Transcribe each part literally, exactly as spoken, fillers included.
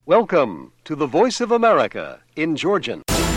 Welcome to the Voice of America in Georgian.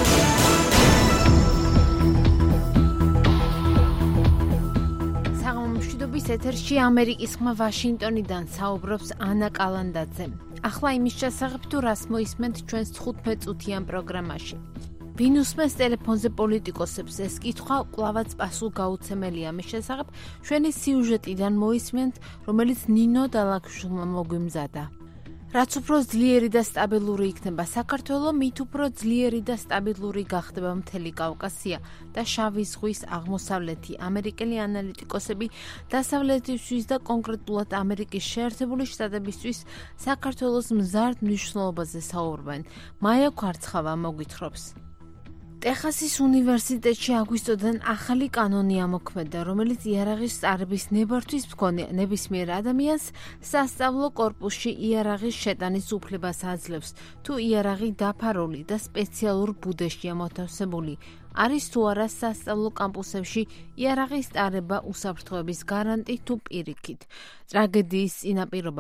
Საღამომშვიდობის ეთერში ამერიკის ხმა ვაშინგტონიდან საუბრობს ანა კალანდაძე. ახლა იმის შესახებ თუ რას მოისმენთ ჩვენს თხუთმეტ წუთიან პროგრამაში. ვინ უსმენს ტელეფონზე პოლიტიკოსებს, ეს კითხვა კვლავაც პასუხგაუცემელია. მის შესახებ ჩვენი სიუჟეტიდან მოისმენთ, რომელიც ნინო დალაქვიშვილმა მოგვიმზადა. რაც უფრო ძლიერი და სტაბილური იქნება საქართველო, მით უფრო ძლიერი და სტაბილური გახდება მთელი კავკასია და შავი ზღვის აღმოსავლეთი. ამერიკელი ანალიტიკოსები დასავლეთისთვის და კონკრეტულად ამერიკის შეერთებული შტატებისთვის საქართველოს მზარდ მნიშვნელობაზე საუბრობენ. მაია კვარცხავა მოგვითხრობს. ტეხასის უნივერსიტეტში აგვისტოდან ახალი კანონი ამოქმედა, რომელიც იარაღის წარების ნებართვის მქონე ნებისმიერ ადამიანს სასწავლო კორპუსში იარაღის შეტანის უფლებას აძლევს, თუ იარაღი დაფარული და სპეციალურ ბუდეშია მოთავსებული. არის თუ არა სასწავლო კამპუსებში იარაღის ტარება უსაფრთხოების გარანტი თუ პირიქით. ტრაგედიის წინაპირობა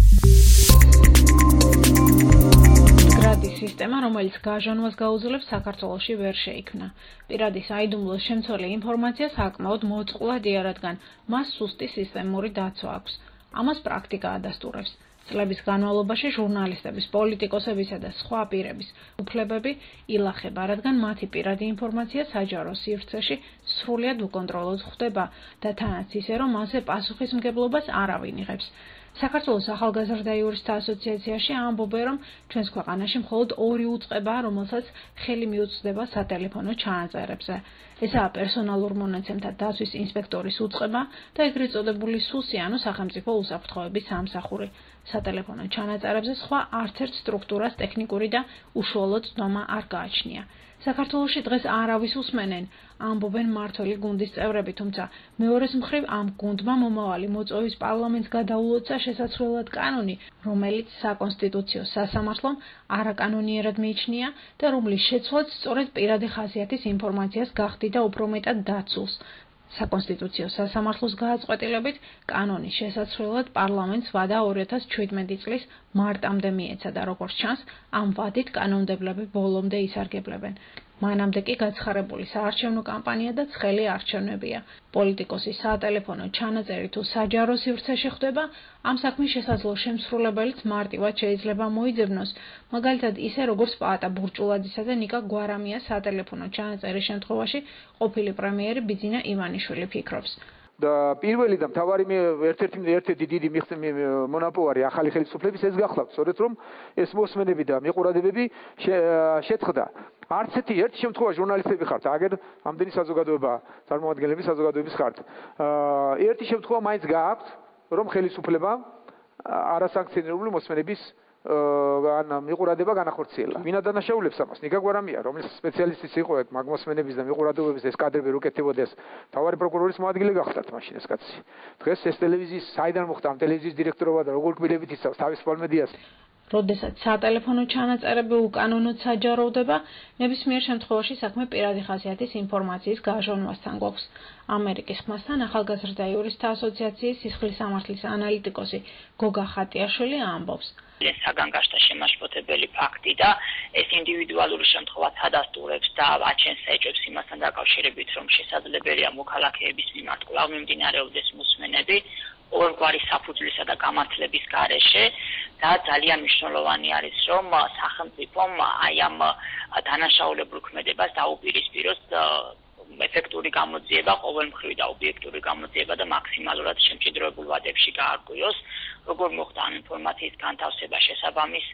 პირადის სისტემა, რომელიც გაჟონვას გაუძლებს, საქართველოში ვერ შეიქმნა. პირადი საიდუმლოს შემცველი ინფორმაცია საკმაოდ მოწყვლადია, რადგან მას სუსტი სისტემური დაცვა აქვს. ამას პრაქტიკა ადასტურებს. წლების განმავლობაში ჟურნალისტების, პოლიტიკოსებისა და სხვა პირების უფლებები ილახება, რადგან მათი პირადი ინფორმაცია საჯარო სივრცეში სრულად უკონტროლოდ ხდება და თანაც ისე, რომ მასზე პასუხისმგებლობას არავინ იღებს. საქართველოს ახალგაზრდა იურისტთა ასოციაციაში ამბობენ, რომ ჩვენს ქვეყანაში მხოლოდ ორი უწყებაა, რომელსაც ხელი მიუწვდება სატელეფონო ჩანაწერებზე. ესაა პერსონალურ მონაცემთა დაცვის ინსპექტორის უწყება და ეგრეთ წოდებული სუსი, ანუ სახელმწიფო უსაფრთხოების სამსახური. სატელეფონო ჩანაწერებზე სხვა არც ერთ სტრუქტურას ტექნიკური და უშუალო ცდომა არ გააჩნია. საქართველოში დღეს არავის უსმენენ, ამბობენ მმართველი გუნდის წევრები, თუმცა მეორეს მხრივ ამ გუნდმა მომავალი მოწვევის პარლამენტს გადაულოცა შესაძლებლად კანონი, რომელიც საკონსტიტუციო სასამართლომ არაკანონიერად მიიჩნია და რომლის შეცვლაც სწორედ პირადი ხასიათის ინფორმაციას გახდიდა უფრო მეტად დაცულს. საკონსტიტუციო სასამართლოს გააწყვეტილებით კანონის შესაძლებლად პარლამენტს ვადა ორი ათას ჩვიდმეტი წლის მარტამდე მიეცა და როგორც ჩანს, ამ ვადით კანონმდებლები ბოლომდე ისარგებლებენ. მანამდე კი გაცხარებული საარჩევნო კამპანია და ცხელი არჩევნებია. პოლიტიკოსის სატელეფონო ჩანაწერი თუ საჯარო სივრცეში ხდება, ამ საქმის შესაძლო შემსრულებელიც მარტივად შეიძლება მოიძებნოს, მაგალითად ისე როგორც პაატა ბურჭულაძისა და ნიკა გვარამიას სატელეფონო ჩანაწერის შემთხვევაში ყოფილი პრემიერი ბიძინა ივანიშვილი ფიქრობს. და პირველი და მთავარი ერთ-ერთი ერთ-ერთი დიდი მონოპოლარი ახალი ხელისუფლების ეს გახლავთ, სწორედ რომ ეს მოსმენები და მიყურადებები შეწყდა. არც ერთ შემთხვევა ჟურნალისტები ხართ, აგერ ამდენი საზოგადოება, წარმომადგენლები საზოგადოების ხართ. ერთი შემთხვევა მაინც გააქვთ, რომ ხელისუფლებამ არასანქციონირებული მოსმენების ან მიყურადება განახორციელა. ვინ ადანაშაულებს ამას? ნიკა გვარამია, რომელიც სპეციალისტიც იყო მაგ მოსმენების და მიყურადობების ეს კადრები რო კეთდებოდეს, თავარი პროკურორის მოადგილე გახდათ მაშინ ეს კაცი. დღეს ეს ტელევიზიის საიდან მოხდა ამ ტელევიზიის დირექტორობა და როგორ კბილებით იცავს თავისუფალ მედიას. როდესაც სატელეფონო ჩანაწერები უკანონოდ საჯაროვდება, ნებისმიერ შემთხვევაში საქმე პირადი ხასიათის ინფორმაციის გაჟონვასთან გვაქვს. ამერიკის ხმასთან ახალგაზრდა იურისტთა ასოციაციის სისხლის სამართლის ანალიტიკოსი გოგა ხატიაშვილი ამბობს. ეს საგანგაშთა შემაშფოთებელი ფაქტი და ეს ინდივიდუალური შემთხვევაც ადასტურებს და აჩენს ეჭვებს იმასთან დაკავშირებით, რომ შესაძლებელია მოქალაქეების მიმართ კვლავ მიმდინარეობდეს მოსმენები ორგვარი საფუძვლისა და გამართლების გარეშე და ძალიან მნიშვნელოვანი არის, რომ სახელმწიფომ აი ამ დანაშაულებულ ქმედებას დაუპირისპიროს ეფექტური გამოძიება, ყოველმხრივი და ობიექტური გამოძიება და მაქსიმალურად შემჭიდროებულ ვადებში გაარკვიოს, როგორ მოხდა ამ ინფორმაციის განთავსება შესაბამის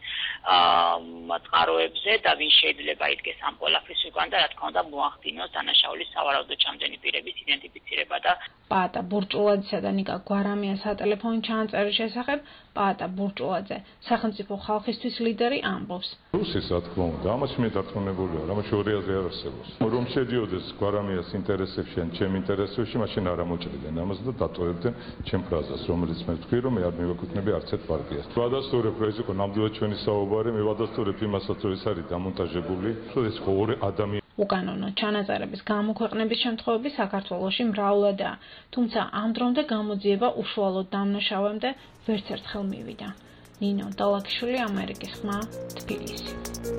წყაროებზე და ვინ შეიძლება იდგეს ამ ყველაფრის უკან და რა თქმა უნდა მოახდინოს დანაშაულის სავარაუდო ჩამდენი პირების იდენტიფიცირება და პაატა ბურჭულაძისა და ნიკა გვარამიას სატელეფონო ჩანაწერის შესახებ პაატა ბურჭულაძე, სახელმწიფო ხალხისთვის ლიდერი ამბობს. რუსის რა თქმა უნდა, ამაში მე დარწმუნებულია, რამაც ორი აზრი არ არსებობს. რომ შედიოდეს გვარამიას ინტერესებში ან ჩემ ინტერესებში, მაშინ არ ამოჭრიდნენ ამას და დატოვებდნენ ჩემ ფრაზას, რომელიც მე ვთქვი, რომ მე არ მივეკუთვნები არც ერთ პარტიას. ვადასტურებ, რომ ეს იყო ნამდვილად ჩვენი საუბარი, მე ვადასტურებ იმასაც, რომ ეს არის დამონტაჟებული, რომ ეს ხო ორი ადამიანი უკანონო ჩანაწერების გამოქვეყნების შემთხვევები საქართველოში მრავლადაა, თუმცა ამ დრომდე გამოძიება უშუალოდ დამნაშავემდე ვერც ერთხელ მივიდა. ნინო დალაკიშვილი, ამერიკის ხმა, თბილისი.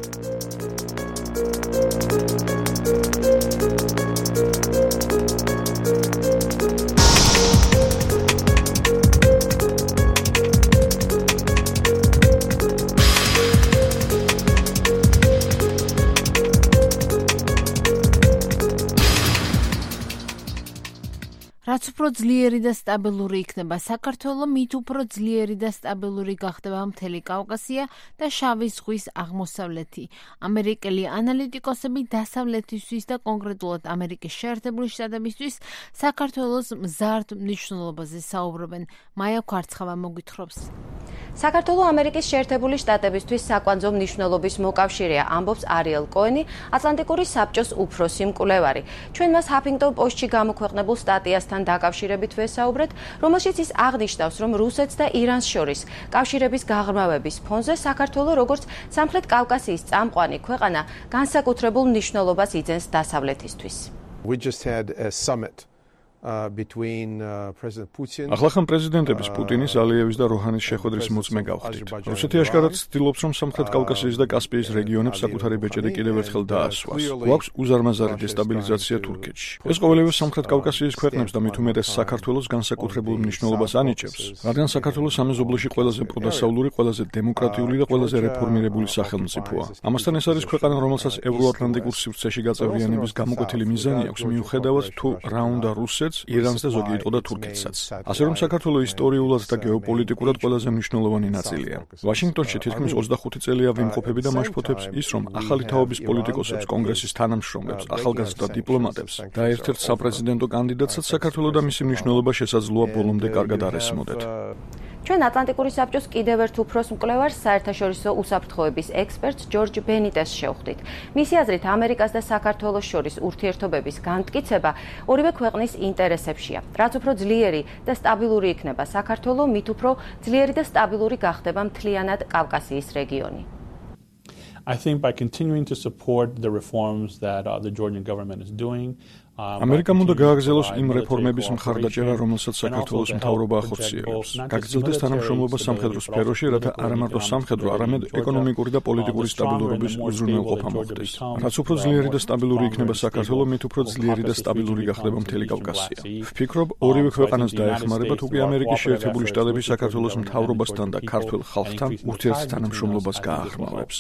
რაც უფრო ძლიერი და სტაბილური იქნება საქართველო, მით უფრო ძლიერი და სტაბილური გახდება მთელი კავკასია და შავი ზღვის აღმოსავლეთი. ამერიკელი ანალიტიკოსები დასავლეთისთვის და კონკრეტულად ამერიკის შეერთებული შტატებისთვის საქართველოს მზარდ მნიშვნელობაზე საუბრობენ. მაია ქვარცხავა მოგვითხრობს. საქართველო ამერიკის შეერთებული შტატებისთვის საკვანძო მნიშვნელობის მოკავშირეა, ამბობს არიელ კოენი, ატლანტიკური საბჭოს უფროსი მკვლევარი. ჩვენ მას ჰაფინგტონ პოსტში გამოქვეყნებულ სტატიასთან დაკავშირებით ვესაუბრეთ, რომელშიც ის აღნიშნავს, რომ რუსეთს და իրანს შორის კავშირების გაღრმავების ფონზე საქართველო როგორც სამხრეთ კავკასიის წამყვანი ქვეყანა განსაკუთრებულ მნიშვნელობას იძენს დასავლეთისთვის. We just had a summit Uh, between uh, President Putin ახალ პრეზიდენტების პუტინის, ალიევის და როჰანის შეხვედრის მოწმე გავხდით. რუსეთი აშკარად ცდილობს, რომ სამხრეთ კავკასიის და კასპიის რეგიონებს საკუთარი ბეჭედი კიდევ ერთხელ დაასვას. გვაქვს უზარმაზარი დესტაბილიზაცია თურქეთში. ეს ყოველივე სამხრეთ კავკასიის ქვეყნებს და მით უმეტეს საქართველოს განსაკუთრებულ მნიშვნელობას ანიჭებს, რადგან საქართველოს სამეზობლოში ყველაზე პროდასავლური, ყველაზე დემოკრატიული და ყველაზე რეფორმირებული სახელმწიფოა. ამასთან ეს არის ქვეყანა, რომელსაც ევროატლანტიკურ სივრცეში გაწევრიანების გამოკვეთილი მიზანი აქვს, მიუხედავად თუ რა უნდა რუსეთს, ირანს და ზოგი იტყოდა თურქეთსაც. ასე რომ საქართველო ისტორიულად და გეოპოლიტიკურად ყველაზე მნიშვნელოვანი ნაწილია. ვაშინგტონში თითქმის ოცდახუთი წელია ვიმყოფები და მაშფოთებს ის, რომ ახალი თაობის პოლიტიკოსებს, კონგრესის თანამშრომლებს, ახალგაზრდა დიპლომატებს და ერთ-ერთ საპრეზიდენტო კანდიდატსაც საქართველო და მისი მნიშვნელობა შესაძლოა ბოლომდე კარგად არ ესმოდეთ. ჩვენ ატლანტიკური საბჭოს კიდევ ერთ უფროს მკვლევარს, საერთაშორისო უსაფრთხოების ექსპერტს ჯორჯ ბენიტესს შევხვდით. მისი აზრით, ამერიკას და საქართველოს შორის ურთიერთობების განმტკიცება ორივე ქვეყნის ინტერესებშია. რაც უფრო ძლიერი და სტაბილური იქნება საქართველო, მით უფრო ძლიერი და სტაბილური გახდება მთლიანად კავკასიის რეგიონი. I think by continuing to support the reforms that uh, the Georgian government is doing, ამერიკამ უნდა გააგრძელოს იმ რეფორმების მხარდაჭერა, რომელსაც საქართველოს მთავრობა ახორციელებს. გაგრძელდეს თანამშრომლობა სამხედრო სფეროში, რათა არა მარტო სამხედრო, არამედ ეკონომიკური და პოლიტიკური სტაბილურობის უზრუნველყოფა მოხდეს. რაც უფრო ძლიერი და სტაბილური იქნება საქართველო, მით უფრო ძლიერი და სტაბილური გახდება მთელი კავკასია. ვფიქრობ, ორივე ქვეყანას დაეხმარება, თუ კი ამერიკის შეერთებული შტატები საქართველოს მთავრობასთან და ქართველ ხალხთან ურთიერთთანამშრომლობას გაახმარებს.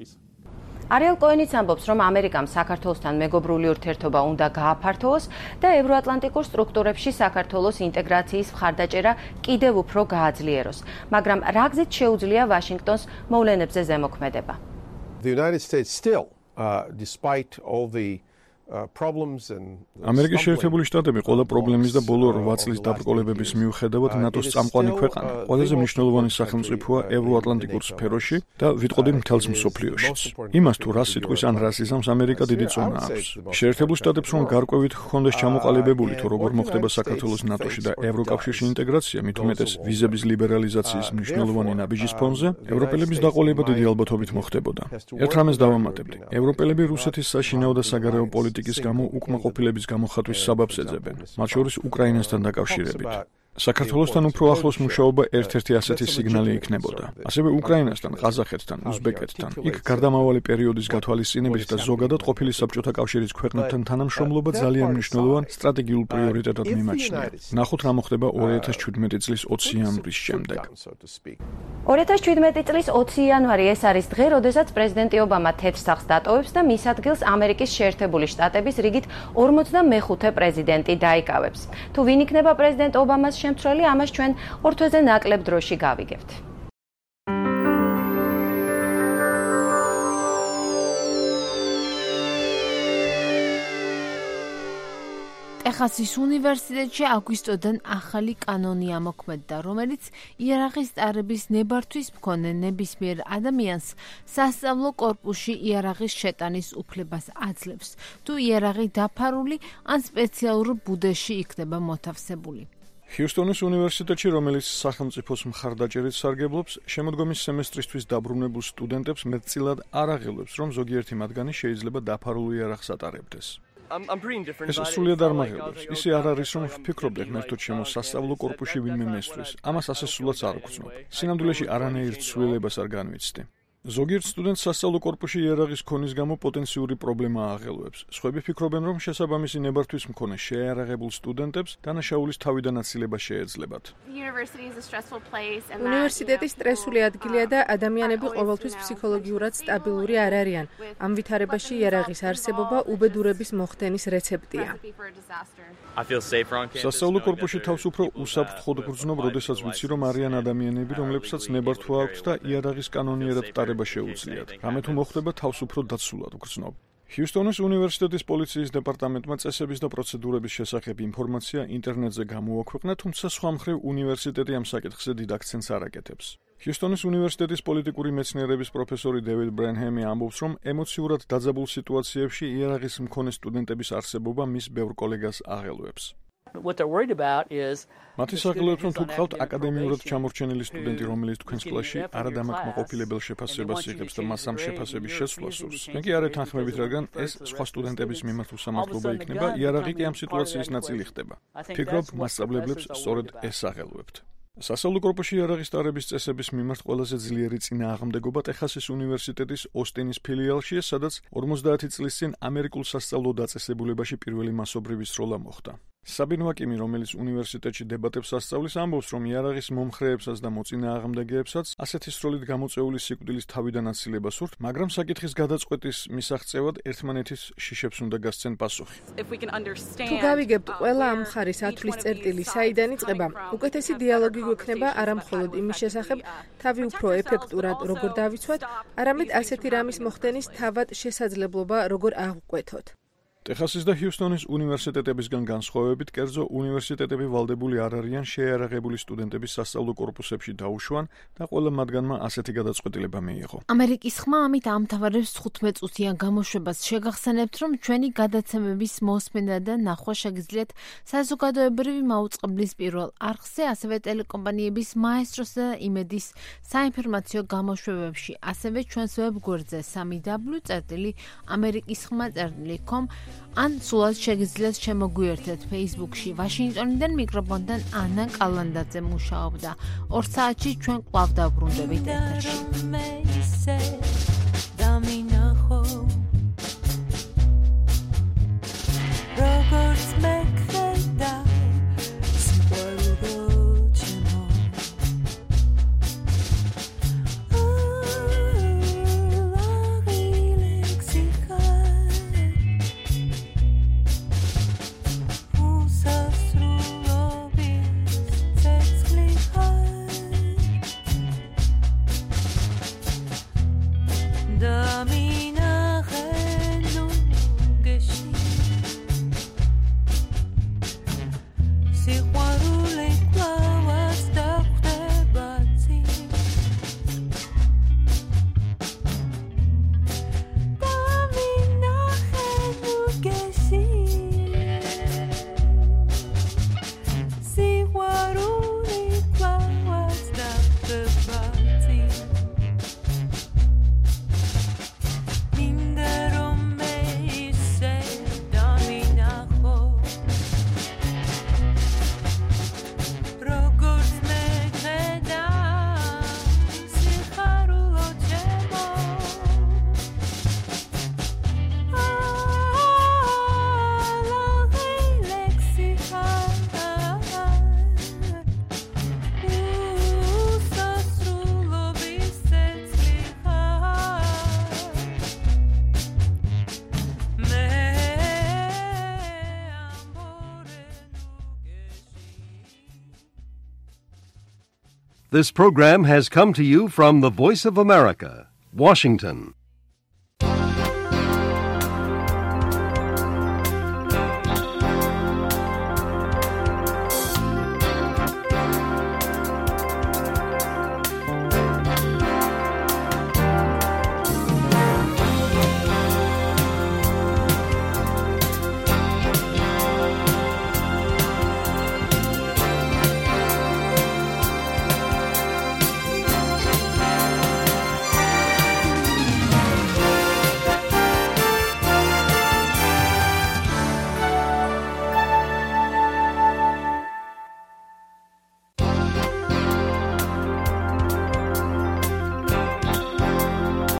არიელ კოენიც ამბობს, რომ ამერიკამ საქართველოსთან მეგობრული ურთიერთობა უნდა გააფართოვოს და ევროატლანტიკურ სტრუქტურებში საქართველოს ინტეგრაციის მხარდაჭერა კიდევ უფრო გააძლიეროს. მაგრამ რა გზით შეუძლია ვაშინგტონს მოვლენებზე ზემოქმედება? The United States still, uh, despite all the ამერიკის შეერთებული შტატები ყველა პრობლემის და ბოლო რვა წლის დაბრკოლებების მიუხედავად ნატოს წამყვანი ქვეყანა, ყველაზე მნიშვნელოვანი სახელმწიფოა ევროატლანტიკურ სფეროში და ვიტყოდი მთელს მსოფლიოშიც. იმას თუ რა სიტყვის ან რა სიზამს ამერიკა დიდი წონა აქვს. შეერთებულ შტატებს რომ გარკვევით ჰქონდეს ჩამოყალიბებული თუ როგორ მოხდება საქართველოს ნატოში და ევროკავშირში ინტეგრაცია, მით უმეტეს ვიზების ლიბერალიზაციის მნიშვნელოვანი ნაბიჯის ფონზე, ევროპელების დაყოლება დიდი ალბათობით მოხდებოდა. ერთ რამეს დავამატებდი. ევროპელები რუსეთის საშინაო და საგარეო პოლიტიკის ის გამო უკმაყოფილების გამოხატვის საბაბს ეძებენ, მათ შორის უკრაინასთან დაკავშირებით. საქართველოსთან უფრო ახლოს მუშაობა ერთ-ერთი ასეთი სიგნალი იქნებოდა. ასევე უკრაინასთან, ყაზახეთთან, უზბეკეთთან, იქ გარდამავალი პერიოდის გათვალისწინებით და ზოგადად ყოფილი საბჭოთა კავშირის ქვეყნებთან თანამშრომლობა ძალიან მნიშვნელოვან სტრატეგიულ პრიორიტეტად მიმაჩნია. ნახოთ რა მოხდება ორი ათას შვიდმეტი წლის ოცი იანვრის შემდეგ. ორი ათას შვიდმეტი წლის ოცი იანვარი ეს არის დღე, როდესაც პრეზიდენტი ობამა თეთრ სახლს დატოვებს და მის ადგილს ამერიკის შეერთებული შტატების რიგით ორმოცდამეხუთე პრეზიდენტი დაიკავებს. თუ ვინ იქნება პრეზიდენტ ობამას შემცვლელი, ამას ჩვენ ორ თვეზე ნაკლებ დროში გავიგებთ. ტეხასის უნივერსიტეტში აგვისტოდან ახალი კანონი ამოქმედდა, რომელიც იარაღის ტარების ნებართვის მქონე ნებისმიერ ადამიანს სასწავლო კორპუსში იარაღის შეტანის უფლებას აძლევს, თუ იარაღი დაფარული ან სპეციალურ ბუდეში იქნება მოთავსებული. ჰიუსტონის უნივერსიტეტში, რომელიც სახელმწიფოს მხარდაჭერით სარგებლობს, შემოდგომის სემესტრისთვის დაბრუნებულ სტუდენტებს მეტწილად არ აღელვებს, რომ ზოგიერთი მათგანი შეიძლება დაფარულ იარაღს ატარებდეს. ეს სულიად არ მაღელვებს. ისე არ არის, რომ ვფიქრობდი ღმერთოდ ჩემო სასწავლო კორპუსში ვინმე მესწრის. ამას ასე სულაც არ ვგრძნობ. სინამდვილეში არანაირ ცვლილებას არ განვიცდი. ზოგიერთ სტუდენტს სასწავლო კორპუსში იარაღის ქონის გამო პოტენციური პრობლემა აღელვებს. სხვები ფიქრობენ, რომ შესაბამისი ნებართვის მქონე შეიარაღებულ სტუდენტებს დანაშაულის თავიდან აცილება შეეძლებათ. უნივერსიტეტი სტრესული ადგილია და ადამიანები ყოველთვის ფსიქოლოგიურად სტაბილური არ არიან. ამ ვითარებაში იარაღის არსებობა უბედურების მოხდენის რეცეპტია. სასწავლო კორპუსში თავს უფრო უსაფრთხოდ გრძნობ, როდესაც ვიცი, რომ არიან ადამიანები, რომლებსაც ნებართვა აქვთ და იარაღის კანონიერად ტარება შეუძლიათ. რამე თუ მოხდება, თავს უფრო დაცულად გრძნობ. ჰიუსტონის უნივერსიტეტის პოლიციის დეპარტამენტმა წესების და პროცედურების შესახებ ინფორმაცია ინტერნეტზე გამოაქვეყნა, თუმცა სხვა მხრივ უნივერსიტეტი ამ საკითხზე დიდ აქცენტს არ აკეთებს. ჰიუსტონის უნივერსიტეტის პოლიტიკური მეცნიერების პროფესორი დევიდ ბრენჰემი ამბობს, რომ ემოციურად დაძაბულ სიტუაციებში იარაღის მქონე სტუდენტების არსებობა მის ბევრ კოლეგას აღელვებს. მათი საგლოებს, რომ თუ გყავთ აკადემიურად ჩამორჩენილი სტუდენტი, რომელიც თქვენს კლასში არადამაკმაყოფილებელ შეფასებას იღებს და მას ამ შეფასების შეცვლას სურს, თქვენ კი არ ეთანხმებით, რადგან ეს სხვა სტუდენტების მიმართ უსამართლობა იქნება, იარაღი კი ამ სიტუაციის ნაწილი ხდება. ფიქრობ, მასწავლებლებს სწორედ ეს აღელვებთ. სასწავლო კორპუსში იარაღის ტარების წესების მიმართ ყველაზე ძლიერი წინააღმდეგობა ტეხასის უნივერსიტეტის ოსტინის ფილიალშია, სადაც ორმოცდაათი წლის წინ ამერიკულ სასწავლო დაწესებულებაში პირველი მასობრივი სროლა მოხდა. საბინ ვაკიმი, რომელიც უნივერსიტეტში დებატებს ასწავლის, ამბობს, რომ იარაღის მომხრეებსაც და მოწინააღმდეგეებსაც ასეთი სროლით გამოწეული სიკვდილის თავიდან აცილება სურთ, მაგრამ საკითხის გადაწყვეტის მისაღწევად ერთმანეთის შიშებს უნდა გასცენ პასუხი. თუ გავიგებთ ყველა ამ მხარის ათვლის წერტილი საიდან იწყება, უკეთესი დიალოგი გვექნება არა მხოლოდ იმის შესახებ, თავი უფრო ეფექტურად როგორ დავიცვათ, არამედ ასეთი რამის მოხდენის თავად შესაძლებლობა როგორ აღვკვეთოთ. ტეხასის და ჰიუსტონის უნივერსიტეტებისგან განსხვავებით, კერძო უნივერსიტეტები ვალდებული არ არიან შეიარაღებული სტუდენტების სასწავლო კორპუსებში დაუშვან და ყველა მათგანმა ასეთი გადაწყვეტილება მიიღო. ამერიკის ხმა ამით ამთავრებს თხუთმეტ-წუთიან გამოშვებას. შეგახსენებთ, რომ ჩვენი გადაცემების მოსმენა და ნახვა შეგიძლიათ საზოგადოებრივი მაუწყებლის პირველ არხზე, ასევე ტელეკომპანიების მაესტროსა და იმედის საინფორმაციო გამოშვებებში, ასევე ჩვენს ვებგვერდზე სამი დაბლიუ წერტილი ამერიკის ხმა წერტილი com ან სულაც შეგიძლიათ შემოგვიერთეთ Facebook-ში. ვაშინგტონიდან მიკროფონთან ანა კალანდაძე მუშაობდა. ორ საათში ჩვენ კვლავ დავბრუნდებით ეთერში. This program has come to you from the Voice of America, Washington.